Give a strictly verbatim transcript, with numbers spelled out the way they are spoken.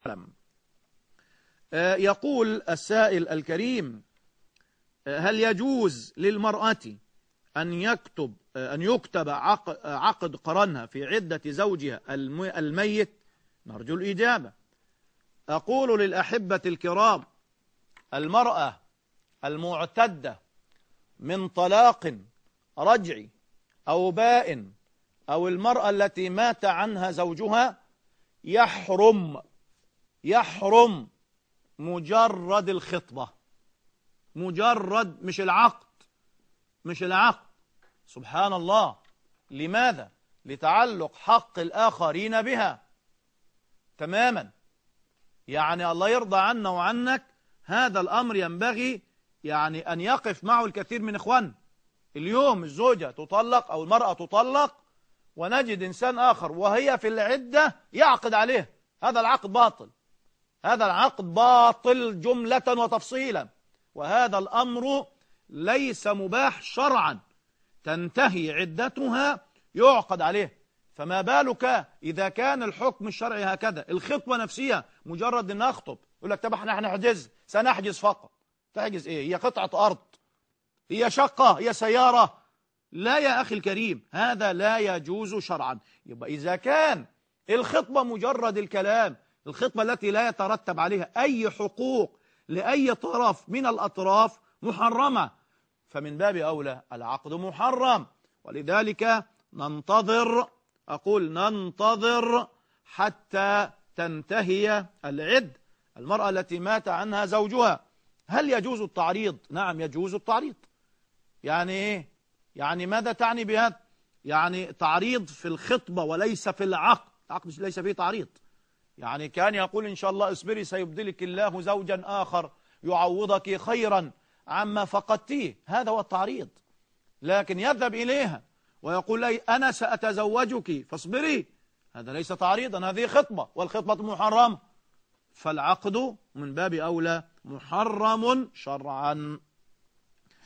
يقول السائل الكريم: هل يجوز للمرأة أن يكتب أن يكتب عقد قرانها في عدة زوجها الميت؟ نرجو الإجابة. أقول للأحبة الكرام: المرأة المعتدة من طلاق رجعي أو بائن أو المرأة التي مات عنها زوجها يحرم يحرم مجرد الخطبة، مجرد مش العقد مش العقد سبحان الله. لماذا؟ لتعلق حق الآخرين بها تماما. يعني الله يرضى عنا وعنك، هذا الأمر ينبغي يعني أن يقف معه الكثير من إخوان. اليوم الزوجة تطلق أو المرأة تطلق ونجد إنسان آخر وهي في العدة يعقد عليه. هذا العقد باطل، هذا العقد باطل جملة وتفصيلا، وهذا الأمر ليس مباح شرعا. تنتهي عدتها يعقد عليه، فما بالك إذا كان الحكم الشرعي هكذا؟ الخطبة نفسها مجرد أن أخطب، يقول لك طب احنا هنحجز، سنحجز فقط. تحجز إيه؟ هي قطعة أرض؟ هي شقة؟ هي سيارة؟ لا يا أخي الكريم، هذا لا يجوز شرعا. يبقى إذا كان الخطبة مجرد الكلام، الخطبة التي لا يترتب عليها أي حقوق لأي طرف من الأطراف محرمة، فمن باب أولى العقد محرم. ولذلك ننتظر، أقول ننتظر حتى تنتهي العد. المرأة التي مات عنها زوجها، هل يجوز التعريض؟ نعم يجوز التعريض. يعني إيه؟ يعني ماذا تعني بهذا؟ يعني تعريض في الخطبة وليس في العقد. العقد ليس فيه تعريض. يعني كان يقول إن شاء الله اصبري سيبدلك الله زوجا آخر يعوضك خيرا عما فقدتيه، هذا هو التعريض. لكن يذهب إليها ويقول لي أنا سأتزوجك فاصبري، هذا ليس تعريضا، هذه خطبة، والخطبة محرمة. فالعقد من باب أولى محرم شرعا.